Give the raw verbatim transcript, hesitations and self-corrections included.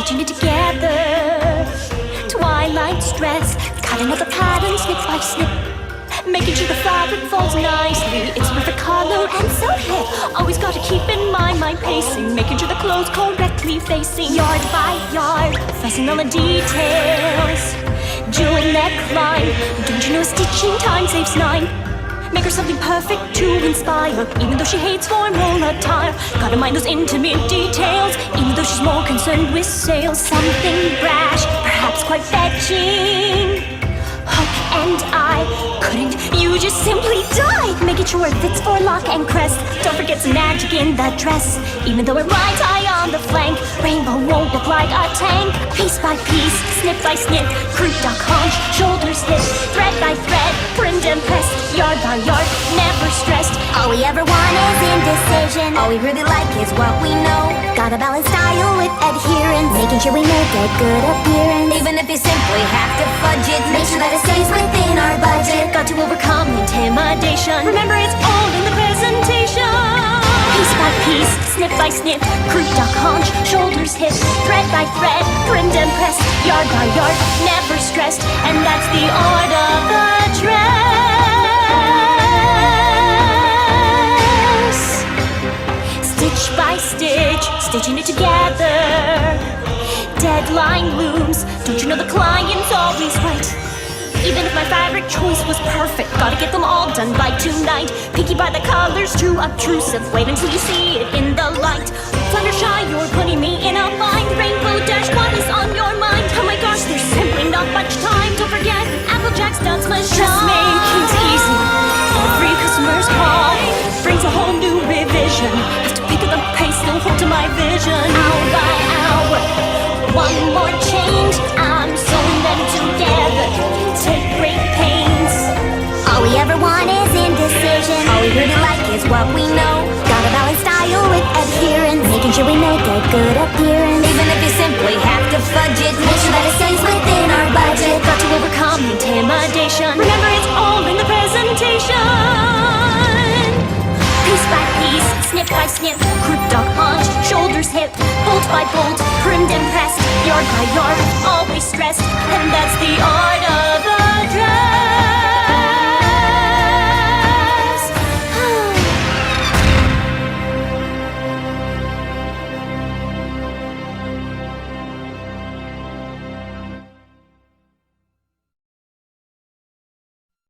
stitching it together. Twilight's dress, cutting out the pattern snip by snip, making sure the fabric falls nicely. It's worth a color and so hip. Always gotta keep in mind my pacing, making sure the clothes correctly facing. Yard by yard, fussing on the details. Jewel neckline, don't you know stitching time saves nine? Make her something perfect to inspire, even though she hates formal attire. Gotta mind those intimate details, even though she's more concerned with sales. Something brash, perhaps quite fetching. Hook and eye, couldn't you just simply die? Making sure it fits for lock and crest. Don't forget some magic in that dress, even though it rides high on the flank. Rainbow won't look like a tank. Piece by piece, snip by snip, croup, duck, haunch, shoulders, hip, thread by thread, trimmed and pressed, yard by yard, never stressed. All we ever want is indecision. All we really like is what we know. Gotta balance style with adherence, making sure we make a good appearance. Even if you simply have to fudge it, make sure that it stays within our budget. Got to overcome intimidation. Remember, it's all in the presentation. Piece by piece, snip by snip, croup, duck, haunch, shoulders, hip, thread by thread, trimmed and pressed, yard by yard, never stressed. And that's the art of the dress. Stitch by stitch, stitching it together. Deadline looms, don't you know the client's always right? Even if my fabric choice was perfect, gotta get them all done by tonight. Picky by the colors, too obtrusive. Wait until you see it in the light. Fluttershy, you're putting me in a bind. Rainbow Dash, what is on your mind? Oh my gosh, there's simply not much time. Don't forget, Applejack's dance machine. Dressmaking's easy. Every customer's call brings a whole new revision. Have to pick up the pace, still hold to my vision. Hour by hour, one more change. I'm sewing them together. Take great pains. All we ever want is indecision. All we really like is what we know. Gotta balance style with adherence, making sure we make a good appearance. Even if you simply have to fudge it, make sure that it stays within our budget. Got to overcome intimidation. Remember, it's all in the presentation. Piece by piece, snip by snip, croup, duck, haunch, shoulders, hip, bolt by bolt, trimmed and pressed, yard by yard, always stressed. And that's the art